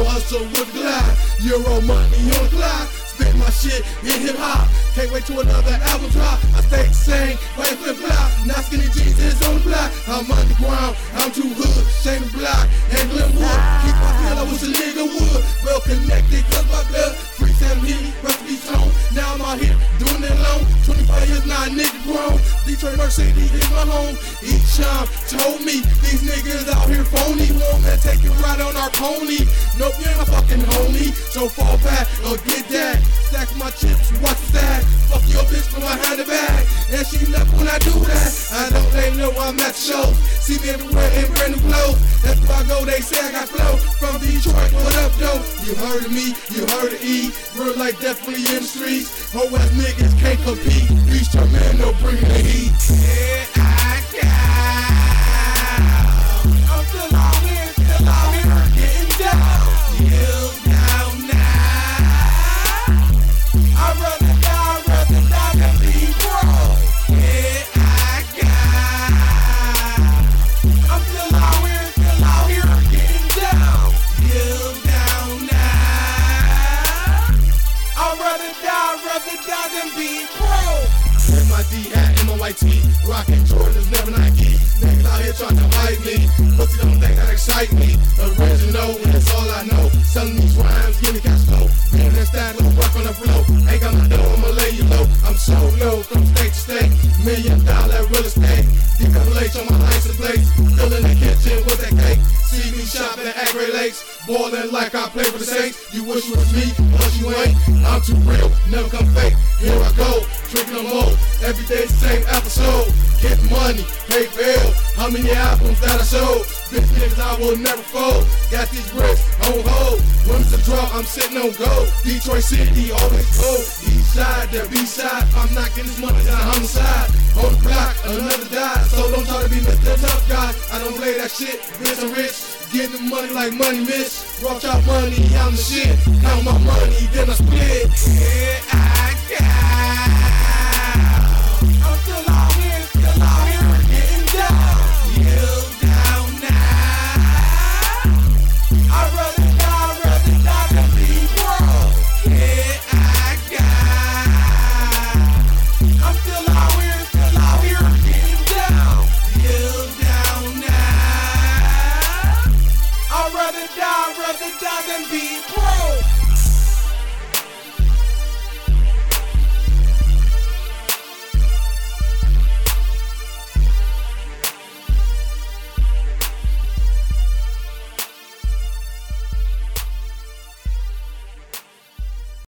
hustle with glide. Euro money on the glide. Spit my shit in hip hop. Can't wait till another album drop. I stay the same, way flip flop. Now skinny jeans is on the block. I'm underground, I'm too hood. Shame the block and Glenwood. Keep my feel, I wish a nigga would. Well connected, cause my blood. Free Sam Healy, recipe tone. Now I'm out here doing it alone. 25 years now, nigga grown. Detroit Merc City is my home. Each time told me these niggas out here phony. Want me to take it right on our pony. Nope, you ain't my fucking homie. So fall back or get that. Stack my chips, watch the stack. Fuck your bitch from behind the bag. And she left when I do that. I don't they know I'm at the show. See me everywhere in brand new clothes. That's where I go, they say I got flow. From Detroit, what up, though? You heard of me, you heard of E. Real life definitely in the streets. Whole ass niggas can't compete. Beast your man, no bringing the heat. Yeah, I got. I'm still out here, getting down. Still down now. I'd rather die than be broke. Yeah, I got. I'm still out here, getting down. Still down now. I'd rather die than be broke. In my D hat, in my white tee, rockin' Jordans, never Nike. Niggas out here trying to fight me, pussy don't think that excite me. Original, and that's all I know. Selling these rhymes, give me cash flow. Being that style, don't work on the flow. Ain't got my dough, I'ma lay you low. I'm so low, from state to state. $1 million real estate. DWH on my license plates. Still in the kitchen with that cake. See me shopping at Great Lakes. Ballin' like I play for the Saints. You wish you was me, but you ain't. I'm too real, never come fake. Here I go, drinking them more. Every day's the same episode. Get money, pay bill. How many albums that I sold? Bitch niggas I will never fold. Got these bricks on hold. When it's a draw, I'm sitting on gold. Detroit City, always cold. East side, the B side. I'm not getting this money, I'm homicide. On the block, another die. So don't try to be Mr. Tough Guy. I don't play that shit, bitch I'm rich. Getting the money like money, miss. Watch out money, I'm the shit. Count my money, then I split. Yeah, I got. I'm still out here, getting down. Still down now. I'd rather die than be broke. Yeah, I got. I'm still out here, getting down. Still down now. I'd rather die than be broke.